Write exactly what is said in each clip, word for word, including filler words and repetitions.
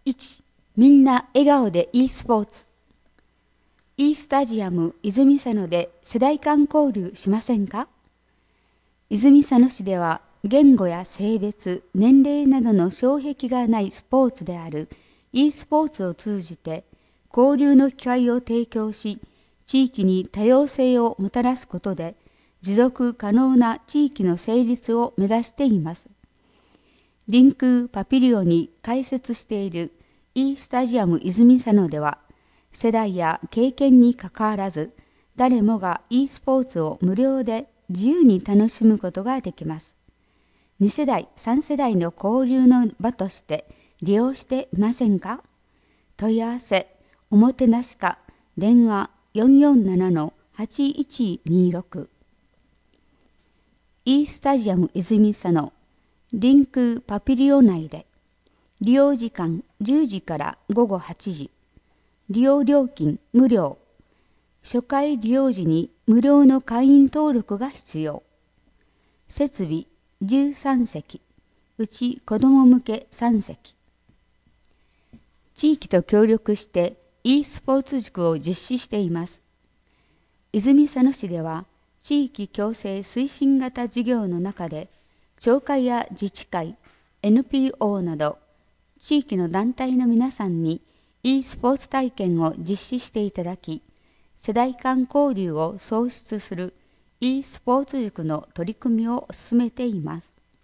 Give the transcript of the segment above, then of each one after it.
いち、みんな笑顔で e スポーツ。e スタジアム泉佐野で世代間交流しませんか？泉佐野市では言語や性別、年齢などの障壁がないスポーツである e スポーツを通じて交流の機会を提供し、地域に多様性をもたらすことで持続可能な地域の成立を目指しています。リンクパピリオに開設している e スタジアム泉佐野では、世代や経験にかかわらず、誰もが e スポーツを無料で自由に楽しむことができます。に世代、さん世代の交流の場として利用していませんか？問い合わせ、おもてなし課、電話 よんよんななのはちいちにろく。e スタジアム泉佐野リンクパピリオ内で、利用時間じゅうじから午後はちじ、利用料金無料、初回利用時に無料の会員登録が必要。設備じゅうさん席、うち子ども向けさん席。地域と協力して e スポーツ塾を実施しています。泉佐野市では、地域共生推進型事業の中で、町会や自治会、エヌピーオー など、地域の団体の皆さんに e スポーツ体験を実施していただき、世代間交流を創出する e スポーツ塾の取り組みを進めています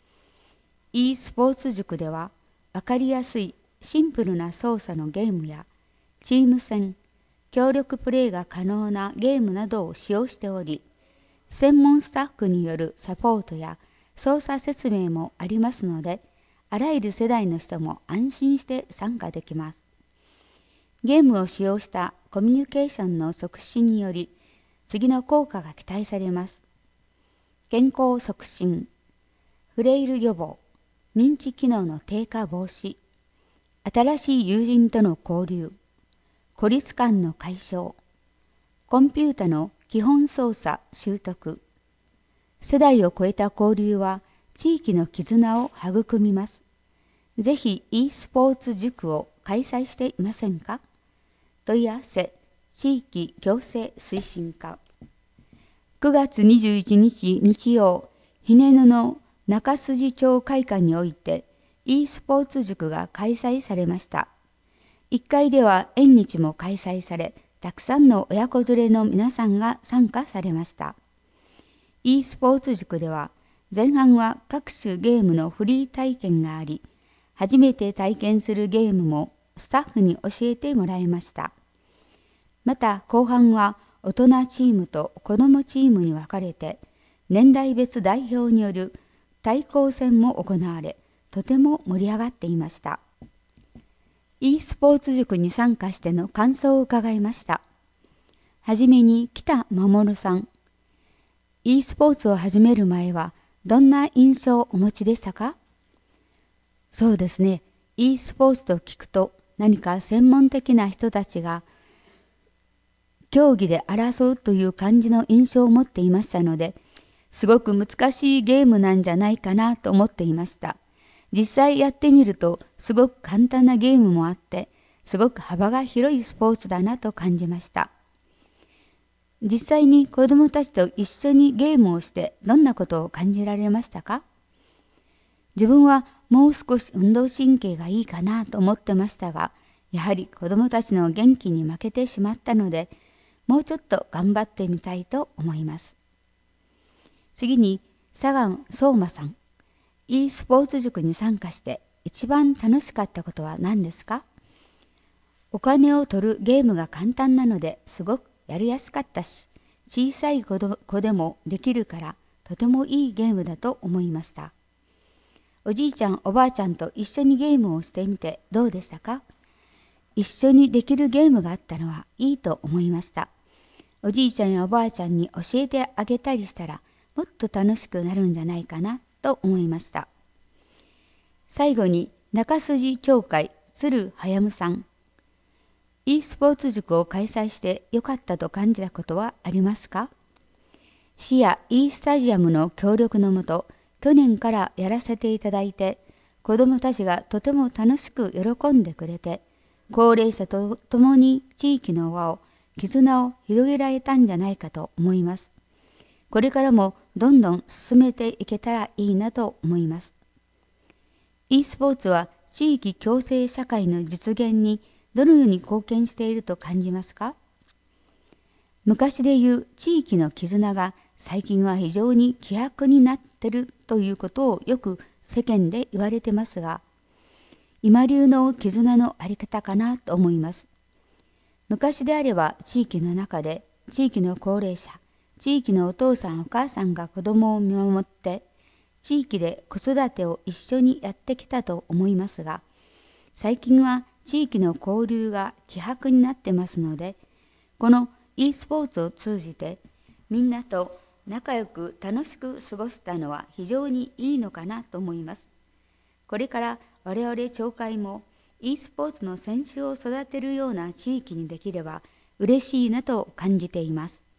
。e スポーツ塾では、わかりやすいシンプルな操作のゲームや、チーム戦、協力プレイが可能なゲームなどを使用しており、専門スタッフによるサポートや操作説明もありますので、あらゆる世代の人も安心して参加できます。ゲームを使用したコミュニケーションの促進により、次の効果が期待されます。健康促進、フレイル予防、認知機能の低下防止、新しい友人との交流、孤立感の解消、コンピュータの基本操作習得、世代を超えた交流は地域の絆を育みます。ぜひ e スポーツ塾を開催していませんか？問い合わせ、地域共生推進課。くがつにじゅういちにち日曜、ひねぬの中筋町会館において e スポーツ塾が開催されました。いっかいでは縁日も開催され、たくさんの親子連れの皆さんが参加されました。e スポーツ塾では、前半は各種ゲームのフリー体験があり、初めて体験するゲームもスタッフに教えてもらいました。また後半は大人チームと子どもチームに分かれて、年代別代表による対抗戦も行われ、とても盛り上がっていました。e スポーツ塾に参加しての感想を伺いました。はじめに北守さん。e スポーツを始める前はどんな印象をお持ちでしたか？そうですね。e スポーツと聞くと何か専門的な人たちが競技で争うという感じの印象を持っていましたので、すごく難しいゲームなんじゃないかなと思っていました。実際やってみるとすごく簡単なゲームもあって、すごく幅が広いスポーツだなと感じました。実際に子どもたちと一緒にゲームをしてどんなことを感じられましたか？自分はもう少し運動神経がいいかなと思ってましたが、やはり子どもたちの元気に負けてしまったので、もうちょっと頑張ってみたいと思います。次に、佐賀相馬さん。e スポーツ塾に参加して一番楽しかったことは何ですか？お金を取るゲームが簡単なのですごくやりやすかったし、小さい子でもできるからとてもいいゲームだと思いました。おじいちゃんおばあちゃんと一緒にゲームをしてみてどうでしたか？一緒にできるゲームがあったのはいいと思いました。おじいちゃんやおばあちゃんに教えてあげたりしたらもっと楽しくなるんじゃないかなと思いました。最後に中筋町会鶴早むさん。e スポーツ塾を開催してよかったと感じたことはありますか？市や e スタジアムの協力のもと、去年からやらせていただいて、 子どもたちがとても楽しく喜んでくれて、高齢者と共に地域の輪を、絆を広げられたんじゃないかと思います。これからもどんどん進めていけたらいいなと思います。e スポーツは地域共生社会の実現にどのように貢献していると感じますか？昔でいう地域の絆が最近は非常に希薄になっているということをよく世間で言われてますが、今流の絆のあり方かなと思います。昔であれば地域の中で地域の高齢者、地域のお父さんお母さんが子供を見守って地域で子育てを一緒にやってきたと思いますが、最近は地域の交流が希薄になってますので、この e スポーツを通じてみんなと仲良く楽しく過ごしたのは非常にいいのかなと思います。これから我々教会も e スポーツの選手を育てるような地域にできれば嬉しいなと感じています。